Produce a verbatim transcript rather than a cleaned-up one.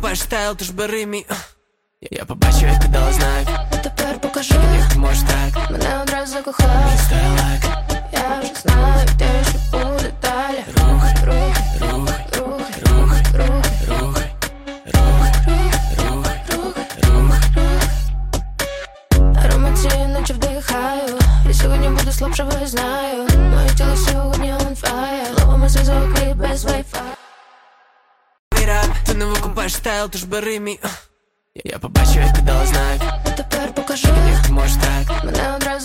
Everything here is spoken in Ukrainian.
викупаєш стайл, тож бери мій. Я побачу, як ти дала знак. Тепер покажи, як ти можеш так мене одразу закохав. Мій стайл лайк. Я вже знаю, де що буде далі. Рухай, Рухай, рухай, рухай, рухай, рухай, рухай, рухай, рухай, рухай. аромацію наче вдихаю. І сьогодні буду слабше, бо я знаю. Моє тіло сьогодні on fire. Ловимо зв'язок і без вайфаю. Ти не викупаєш стайл, тож бери мій. Я побачу, як ти дала знак. Тепер покажи, як ти можеш так мене одразу